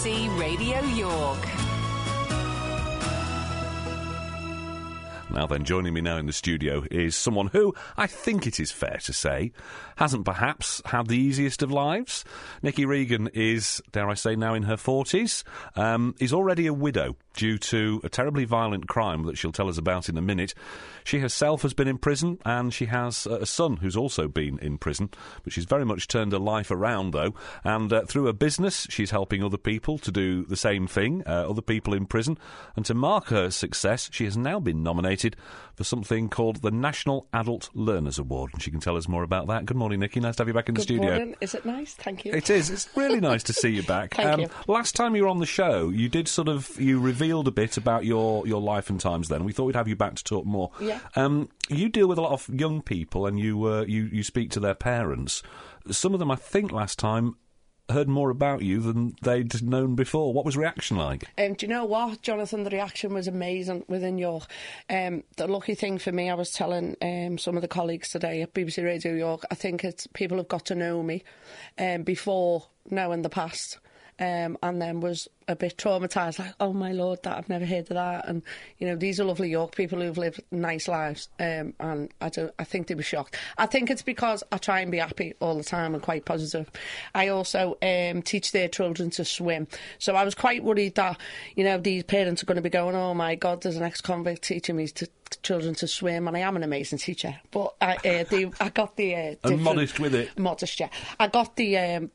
BBC Radio York. Now then, joining me now in the studio is someone who, I think it is fair to say, hasn't perhaps had the easiest of lives. Nikki Regan is, dare I say, now in her 40s, is already a widow due to a terribly violent crime that she'll tell us about in a minute. She herself has been in prison, and she has a son who's also been in prison, but she's very much turned her life around, though, and through her business, she's helping other people to do the same thing, other people in prison, and to mark her success, she has now been nominated for something called the National Adult Learners Award, and she can tell us more about that. Good morning, Nikki. Nice to have you back in the studio. Good morning. Is it nice? Thank you. It is. It's really nice to see you back. Thank you. Last time you were on the show, you revealed a bit about your life and times then. We thought we'd have you back to talk more. Yeah. You deal with a lot of young people, and you speak to their parents. Some of them, I think, last time heard more about you than they'd known before. What was reaction like? Do you know what, Jonathan? The reaction was amazing within York. The lucky thing for me, I was telling some of the colleagues today at BBC Radio York, I think it's people have got to know me before knowing the past. And then was a bit traumatised, like, oh my lord, that I've never heard of that. And, you know, these are lovely York people who've lived nice lives. And I think they were shocked. I think it's because I try and be happy all the time and quite positive. I also teach their children to swim. So I was quite worried that, you know, these parents are going to be going, oh my God, there's an ex-convict teaching me children to swim, and I am an amazing teacher. But I got the... and modest with it. Modest, yeah. I got the...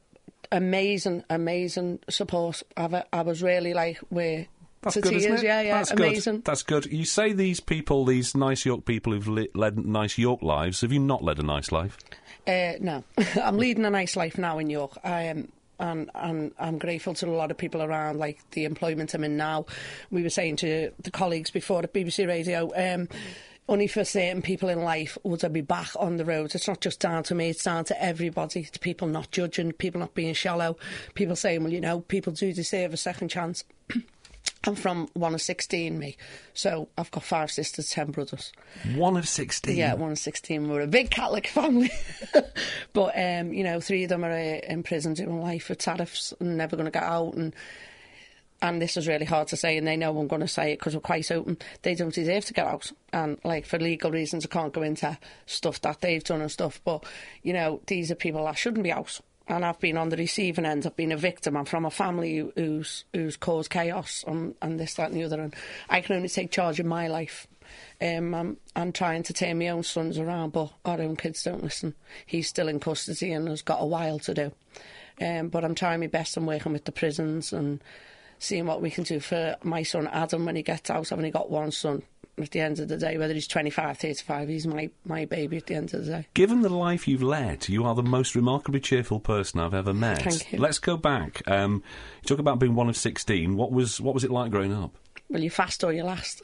amazing support. I was really like, we're That's to good, tears. isn't it? Yeah, That's amazing. Good. That's good. You say these people, these nice York people who've led nice York lives. Have you not led a nice life? No, I'm leading a nice life now in York. I am. And I'm grateful to a lot of people around, like the employment I'm in now. We were saying to the colleagues before at BBC Radio, only for certain people in life would I be back on the road. It's not just down to me, it's down to everybody. It's people not judging, people not being shallow, people saying, well, you know, people do deserve a second chance. I'm from one of 16, me. So I've got 5 sisters, 10 brothers. One of 16? Yeah, one of 16. We're a big Catholic family. But, you know, 3 of them are in prison doing life for tariffs and never going to get out. And this is really hard to say, and they know I'm going to say it because we're quite open. They don't deserve to get out. And, like, for legal reasons, I can't go into stuff that they've done and stuff. But, you know, these are people that shouldn't be out. And I've been on the receiving end. I've been a victim. I'm from a family who's caused chaos and this, that and the other. And I can only take charge of my life. I'm trying to turn my own sons around, but our own kids don't listen. He's still in custody and has got a while to do. But I'm trying my best and working with the prisons and seeing what we can do for my son Adam when he gets out. I've only got one son. At the end of the day, whether he's 25, 35, he's my baby at the end of the day. Given the life you've led, you are the most remarkably cheerful person I've ever met. Thank you. Let's go back. You talk about being one of 16. What was it like growing up? Well, you fast or you last.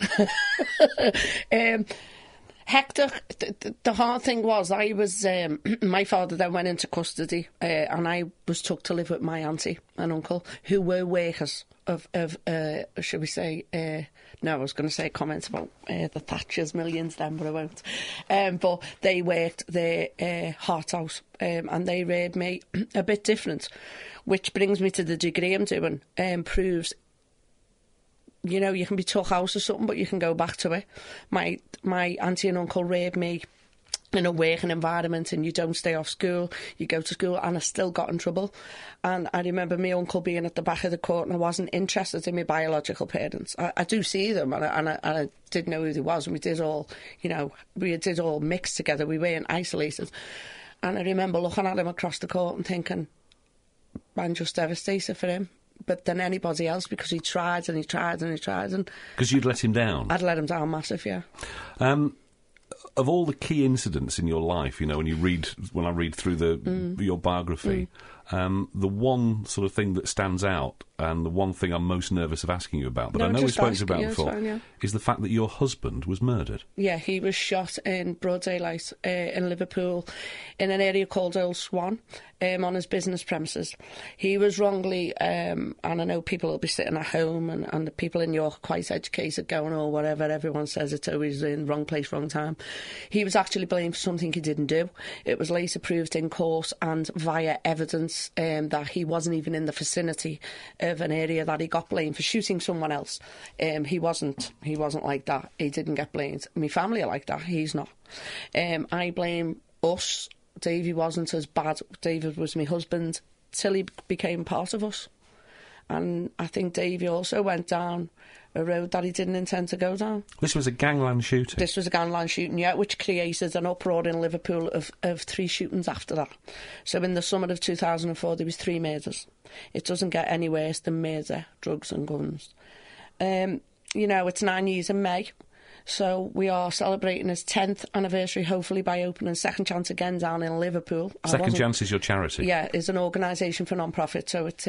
Hectic. The hard thing was I was my father then went into custody and I was took to live with my auntie and uncle who were workers of should we say no, I was going to say comments about the Thatcher's millions then, but I won't. But they worked their heart out and they reared me a bit different, which brings me to the degree I'm doing, proves, you know, you can be took out or something, but you can go back to it. My auntie and uncle reared me in a working environment and you don't stay off school, you go to school, and I still got in trouble. And I remember my uncle being at the back of the court and I wasn't interested in my biological parents. I do see them and I did know who they was, and we did all, you know, we did all mix together, we weren't isolated. And I remember looking at him across the court and thinking, I'm just devastated for him. But than anybody else, because he tried and he tried and he tried. Because you'd let him down? I'd let him down massive, yeah. Of all the key incidents in your life, you know, when I read through your biography, the one sort of thing that stands out, and the one thing I'm most nervous of asking you about, that I know we've spoken about before, is the fact that your husband was murdered. Yeah, he was shot in broad daylight in Liverpool, in an area called Old Swan, on his business premises. He was wrongly, and I know people will be sitting at home, and the people in York are quite educated, going, oh, whatever, everyone says it's always in wrong place, wrong time. He was actually blamed for something he didn't do. It was later proved in court and via evidence evidence that he wasn't even in the vicinity of an area that he got blamed for shooting someone else. He wasn't like that. He didn't get blamed. My family are like that. He's not. I blame us. Davey wasn't as bad. David was my husband till he became part of us. And I think Davey also went down a road that he didn't intend to go down. This was a gangland shooting? This was a gangland shooting, yeah, which created an uproar in Liverpool of 3 shootings after that. So in the summer of 2004, there was 3 murders. It doesn't get any worse than murder, drugs and guns. It's 9 years in May. So we are celebrating his 10th anniversary, hopefully by opening Second Chance again down in Liverpool. Second Chance is your charity? Yeah, it's an organisation for non-profit, so it's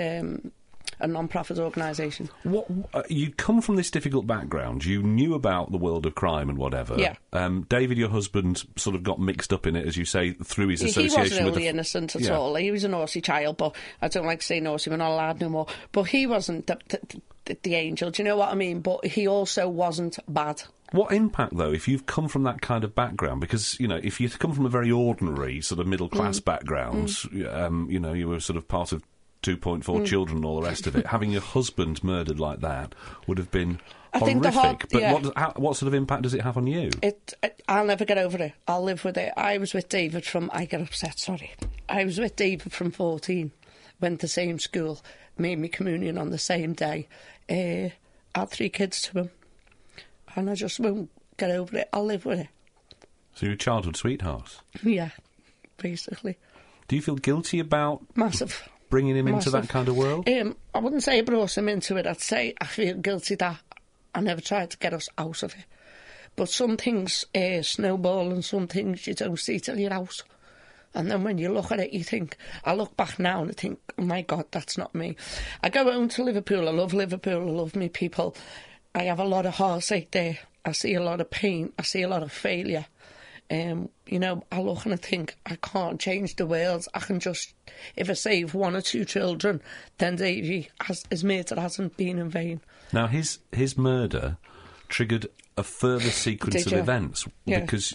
a non-profit organisation. You come from this difficult background. You knew about the world of crime and whatever. Yeah. David, your husband, sort of got mixed up in it, as you say, through his association with... He wasn't really innocent at all. He was a naughty child, but I don't like to say naughty, we're not allowed no more. But he wasn't the angel, do you know what I mean? But he also wasn't bad. What impact, though, if you've come from that kind of background? Because, if you come from a very ordinary sort of middle-class background, you were sort of part of 2.4 children and all the rest of it, having your husband murdered like that would have been horrific. What sort of impact does it have on you? I'll never get over it. I'll live with it. I was with David I was with David from 14, went to the same school, made me communion on the same day, had 3 kids to him. And I just won't get over it. I'll live with it. So you're a childhood sweetheart? Yeah, basically. Do you feel guilty about... Massive. Bringing him into that kind of world? I wouldn't say I brought him into it. I'd say I feel guilty that I never tried to get us out of it. But some things snowball and some things you don't see till you're out. And then when you look at it, you think... I look back now and I think, oh my God, that's not me. I go home to Liverpool. I love Liverpool. I love me people. I have a lot of heartache there. I see a lot of pain. I see a lot of failure. I look and I think, I can't change the world. I can just, if I save 1 or 2 children, then Davey, his murder hasn't been in vain. Now, his murder triggered a further sequence of events. Yeah, because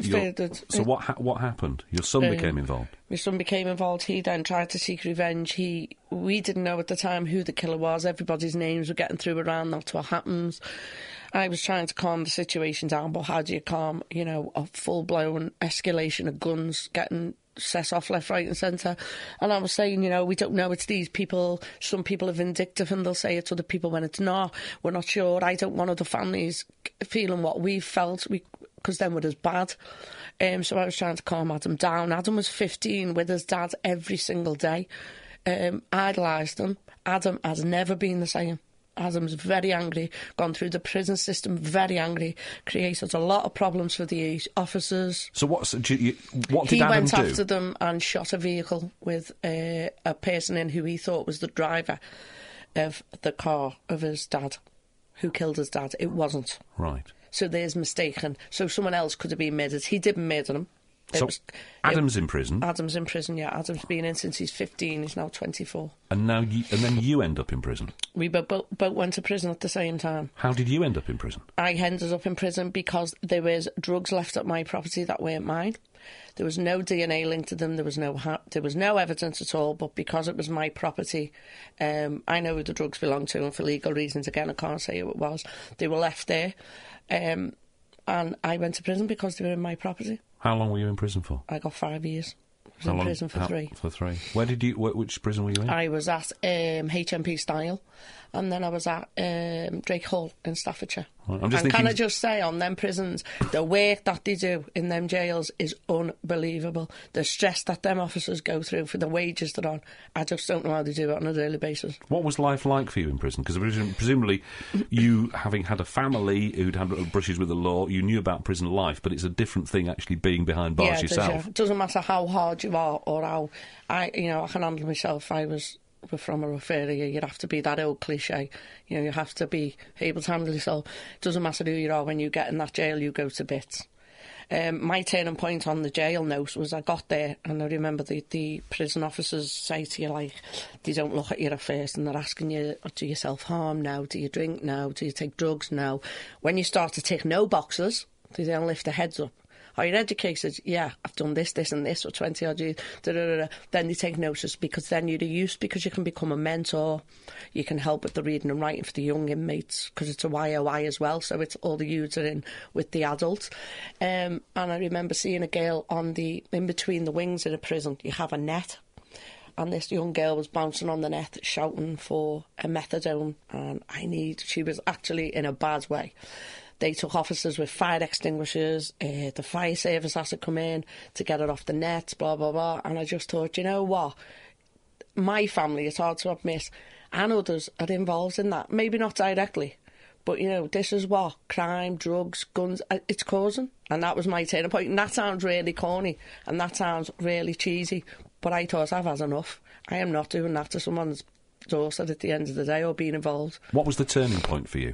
what happened? Your son became involved. My son became involved. He then tried to seek revenge. We didn't know at the time who the killer was. Everybody's names were getting through around. That's what happens. I was trying to calm the situation down, but how do you calm, a full-blown escalation of guns getting set off left, right and centre? And I was saying, we don't know, it's these people. Some people are vindictive and they'll say it's other people when it's not. We're not sure. I don't want other families feeling what we felt, because then we're as bad. So I was trying to calm Adam down. Adam was 15 with his dad every single day. Idolised him. Adam has never been the same. Adam's very angry, gone through the prison system, very angry, created a lot of problems for the officers. So what did Adam do? He went after them and shot a vehicle with a person in who he thought was the driver of the car of his dad, who killed his dad. It wasn't. Right. So there's mistaken. So someone else could have been murdered. He didn't murder him. Adam's in prison? Adam's in prison, yeah. Adam's been in since he's 15. He's now 24. And then you end up in prison? We both went to prison at the same time. How did you end up in prison? I ended up in prison because there was drugs left at my property that weren't mine. There was no DNA linked to them. There was no evidence at all. But because it was my property, I know who the drugs belonged to, and for legal reasons, again, I can't say who it was. They were left there. And I went to prison because they were in my property. How long were you in prison for? I got 5 years. I was in prison for 3. For 3. Which prison were you in? I was at HMP Style, and then I was at Drake Hall in Staffordshire. Right, can I just say, on them prisons, the work that they do in them jails is unbelievable. The stress that them officers go through for the wages they're on, I just don't know how they do it on a daily basis. What was life like for you in prison? Because presumably you, having had a family who'd had brushes with the law, you knew about prison life, but it's a different thing actually being behind bars yourself. It doesn't matter how hard you are or how... I can handle myself. We're from a rough area. You'd have to be that old cliche. You have to be able to handle yourself. It doesn't matter who you are. When you get in that jail, you go to bits. My turning point on the jail note was I got there, and I remember the prison officers say to you, they don't look at you at first, and they're asking you, do you self-harm now? Do you drink now? Do you take drugs now? When you start to tick no boxes, they then lift their heads up. Are you educated? Yeah, I've done this, this and this for 20 odd years. Then they take notice, because then you're a use, because you can become a mentor. You can help with the reading and writing for the young inmates, because it's a YOI as well, so it's all the youths are in with the adults. And I remember seeing a girl in between the wings in a prison. You have a net. And this young girl was bouncing on the net, shouting for a methadone, and she was actually in a bad way. They took officers with fire extinguishers, the fire service had to come in to get her off the net, blah, blah, blah. And I just thought, you know what? My family, it's hard to admit, and others are involved in that. Maybe not directly, but, you know, this is what crime, drugs, guns, it's causing. And that was my turning point. And that sounds really corny, and that sounds really cheesy. But I thought, I've had enough. I am not doing that to someone's doorstep at the end of the day, or being involved. What was the turning point for you?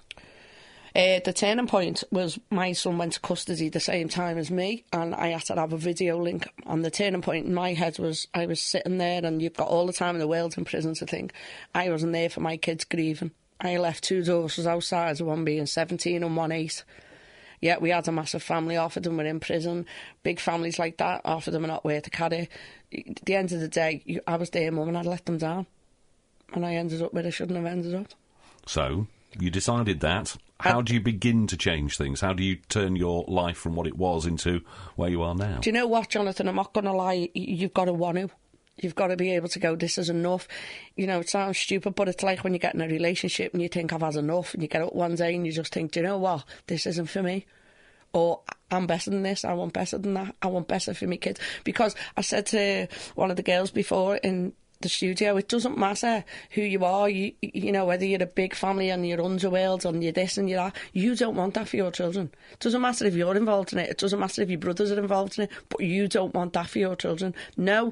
The turning point was my son went to custody the same time as me, and I had to have a video link. And the turning point in my head was, I was sitting there, and you've got all the time in the world in prison to think. I wasn't there for my kids grieving. I left 2 daughters outside, one being 17 and one 8. Yeah, we had a massive family. Half of them were in prison. Big families like that, half of them are not worth to carry. At the end of the day, I was their mum, and I'd let them down. And I ended up where I shouldn't have ended up. So, you decided that. How do you begin to change things? How do you turn your life from what it was into where you are now? Do you know what, Jonathan? I'm not going to lie. You've got to want to. You've got to be able to go, this is enough. You know, it sounds stupid, but it's like when you get in a relationship and you think, I've had enough, and you get up one day and you just think, do you know what, this isn't for me. Or, I'm better than this, I want better than that, I want better for my kids. Because I said to one of the girls before in the studio, it doesn't matter who you are, you know, whether you're a big family and you're underworld and you're this and you're that, you don't want that for your children. It doesn't matter if you're involved in it, it doesn't matter if your brothers are involved in it, but you don't want that for your children. No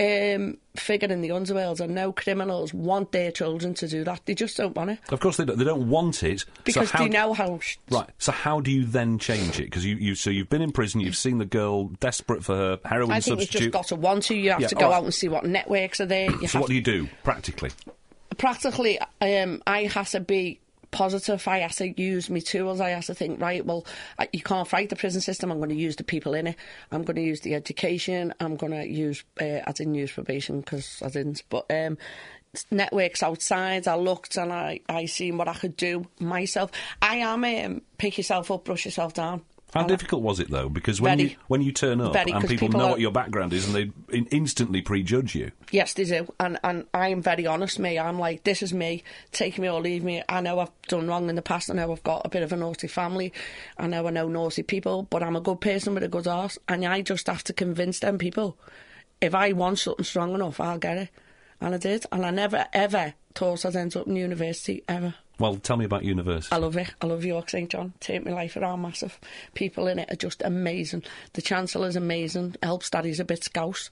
figure in the underworld and no criminals want their children to do that. They just don't want it. Of course they don't want it. Because they know how... Right, so how do you then change it? Because you've been in prison, you've seen the girl desperate for her heroin substitute. I think you've just got to want to. You have to go out and see what networks are there. So what do you do, practically? Practically, I have to be positive. I have to use my tools. I have to think, right, well, you can't fight the prison system. I'm going to use the people in it. I'm going to use the education. I'm going to use, I didn't use probation because I didn't, but networks outside. I looked and I seen what I could do myself. I am pick yourself up, brush yourself down. How difficult was it, though? Because when you turn up and people know what your background is and they instantly prejudge you. Yes, they do. And I'm very honest, me. I'm like, this is me. Take me or leave me. I know I've done wrong in the past. I know I've got a bit of a naughty family. I know naughty people. But I'm a good person with a good heart. And I just have to convince them people. If I want something strong enough, I'll get it. And I did. And I never, ever thought I'd end up in university, ever. Well, tell me about university. I love it. I love York St John. Take my life around massive. People in it are just amazing. The Chancellor's amazing. Helps that he's a bit scouse.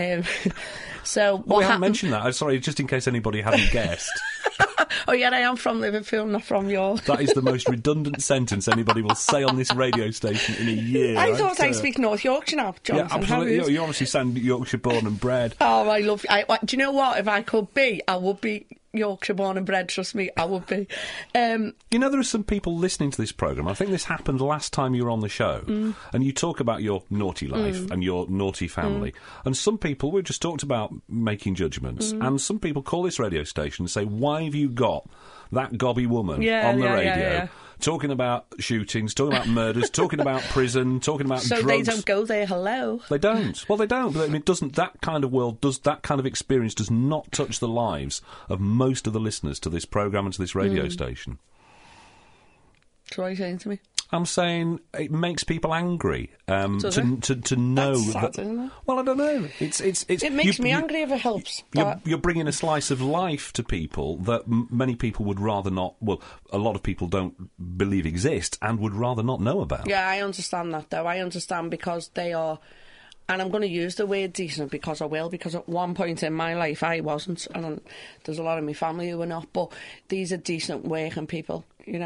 So we haven't mentioned that. I'm sorry, just in case anybody hadn't guessed. Oh, yeah, I am from Liverpool, not from York. That is the most redundant sentence anybody will say on this radio station in a year. I thought I speak North Yorkshire now, Jonathan. Yeah, absolutely. You obviously sound Yorkshire born and bred. Oh, I love you. Do you know what? If I could be, I would be Yorkshire born and bred, trust me, I would be. You know, there are some people listening to this programme. I think this happened last time you were on the show, and you talk about your naughty life and your naughty family. And some people, we've just talked about making judgments, and some people call this radio station and say, why have you got that gobby woman on the radio talking about shootings, talking about murders, talking about prison, talking about drugs? So they don't go there, hello? They don't. Well, they don't. But I mean, that kind of experience does not touch the lives of most of the listeners to this programme and to this radio station. So what are you saying to me? I'm saying it makes people angry to know That's sad, that. Isn't it? Well, I don't know. It makes me angry if it helps. You're bringing a slice of life to people that many people would rather not. Well, a lot of people don't believe exist and would rather not know about. Yeah, I understand that though. I understand because they are. And I'm going to use the word decent because I will, because at one point in my life I wasn't, and there's a lot of my family who are not, but these are decent working people, you know.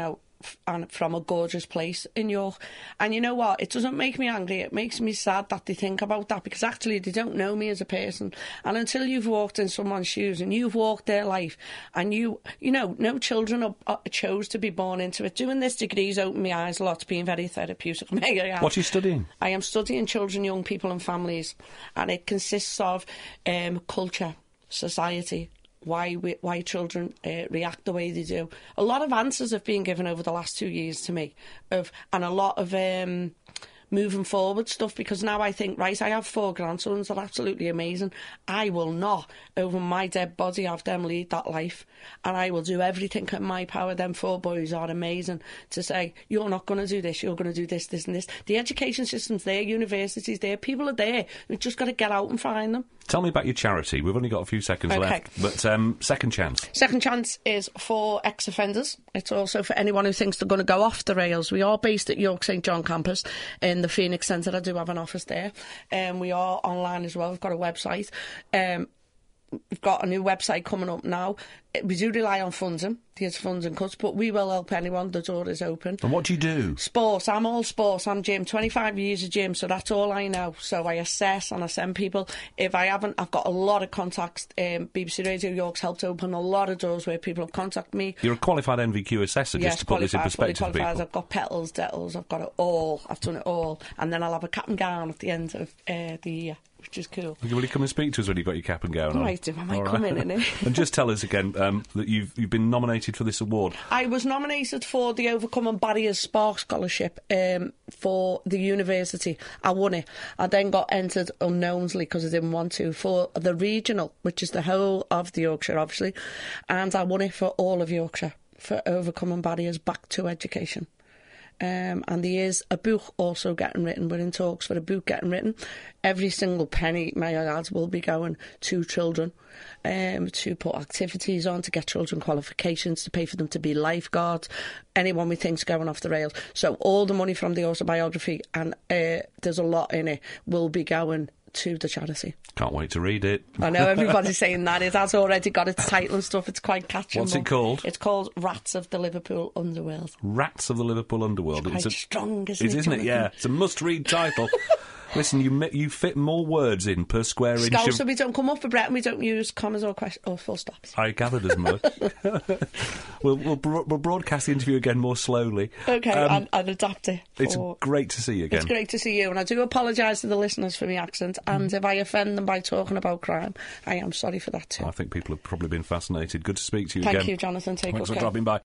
and from a gorgeous place in York. And you know what? It doesn't make me angry. It makes me sad that they think about that, because actually they don't know me as a person. And until you've walked in someone's shoes and you've walked their life, and you know, no children chose to be born into it. Doing this degree's opened my eyes a lot. It's been very therapeutic. What are you studying? I am studying children, young people and families, and it consists of culture, society, why children react the way they do. A lot of answers have been given over the last 2 years to me, and a lot of moving forward stuff, because now I think, right, I have 4 grandsons, they're absolutely amazing. I will not, over my dead body, have them lead that life, and I will do everything in my power. Them 4 boys are amazing, to say, you're not going to do this, you're going to do this, this and this. The education system's there, universities there, people are there. We've just got to get out and find them. Tell me about your charity. We've only got a few seconds left. But Second Chance. Second Chance is for ex-offenders. It's also for anyone who thinks they're going to go off the rails. We are based at York St John campus in the Phoenix Centre. I do have an office there. We are online as well. We've got a website. We've got a new website coming up now. We do rely on funding. There's funds and cuts, but we will help anyone. The door is open. And what do you do? Sports. I'm all sports. I'm gym. 25 years of gym, so that's all I know. So I assess and I send people. If I haven't, I've got a lot of contacts. BBC Radio York's helped open a lot of doors where people have contacted me. You're a qualified NVQ assessor, just to put this in perspective to people. I've got petals, dettles, I've got it all. I've done it all. And then I'll have a cap and gown at the end of the year, which is cool. Will you come and speak to us when you've got your cap and gown on? I do. I might come in it. And just tell us again that you've been nominated for this award. I was nominated for the Overcoming Barriers Spark Scholarship for the university. I won it. I then got entered unknownsly, because I didn't want to, for the regional, which is the whole of the Yorkshire, obviously. And I won it for all of Yorkshire, for Overcoming Barriers Back to Education. And there is a book also getting written. We're in talks for a book getting written. Every single penny, may I add, will be going to children, to put activities on, to get children qualifications, to pay for them to be lifeguards, anyone we think's going off the rails. So all the money from the autobiography, and there's a lot in it, will be going to the charity. Can't wait to read it. I know everybody's saying that. It has already got its title and stuff. It's quite catchy. What's it called? It's called Rats of the Liverpool Underworld. Rats of the Liverpool Underworld. It's quite strong, isn't it? Isn't it? Yeah. It's a must-read title. Listen, you fit more words in per square inch. So we don't come up for Brett and we don't use commas or full stops. I gathered as much. We'll broadcast the interview again more slowly. OK, and adapt it. It's great to see you again. It's great to see you, and I do apologise to the listeners for my accent, and if I offend them by talking about crime, I am sorry for that too. I think people have probably been fascinated. Good to speak to you again. Thank you, Jonathan. Take care. Thanks for dropping by.